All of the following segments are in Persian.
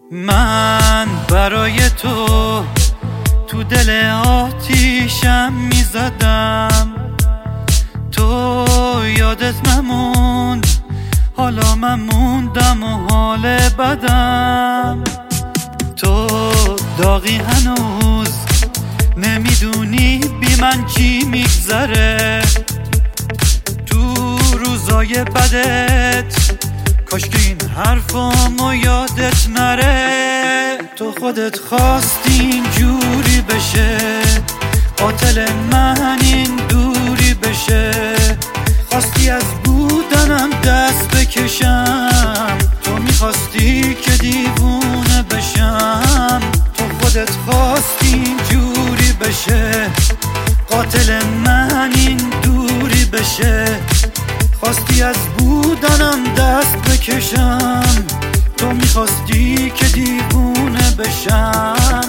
من برای تو دل آتیشم میزدم، تو یادت نموند، حالا من موندم و حال بدم. تو داغی هنوز نمیدونی بی من چی میگذره، تو روزای بدت کاش که این حرفامو یادت نره. تو خودت خواستی اینجوری بشه، قاتل من این دوری بشه، خواستی از بودنم دست بکشم، تو میخواستی که دیوونه بشم. تو خودت خواستی اینجوری بشه، قاتل من این دوری بشه، خواستی از بودنم دست بکشم، تو میخواستی که دیوونه بشم.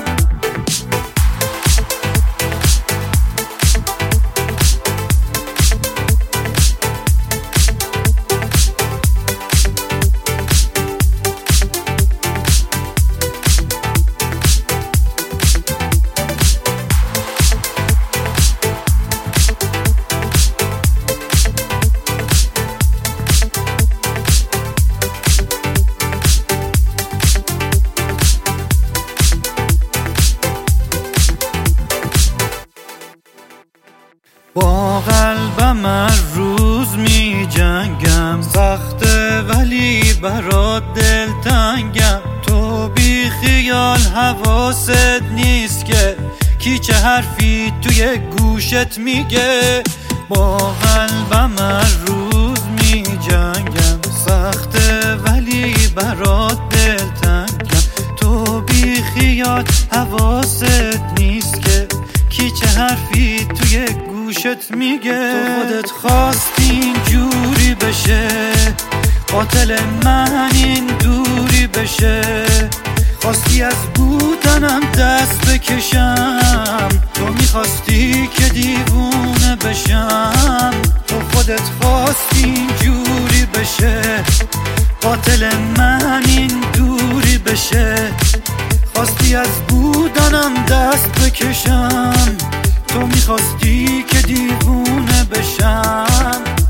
با قلبم هر روز می جنگم، سخته ولی برات دلتنگم. تو بی خیال حواست نیست که کی چه حرفی توی گوشت میگه. با قلبم هر روز می جنگم، سخته ولی برات دلتنگم. تو بی خیال حواست نیست که کی چه حرفی توی گوشت میگه. تو خودت خواستی اینجوری بشه، قاتل من این دوری بشه، خواستی از بودنم دست بکشم، تو میخواستی که دیوونه بشم. تو خودت خواستی اینجوری بشه، قاتل من این دوری بشه، خواستی از بودنم دست بکشم، تو میخواستی که دیوونه بشم.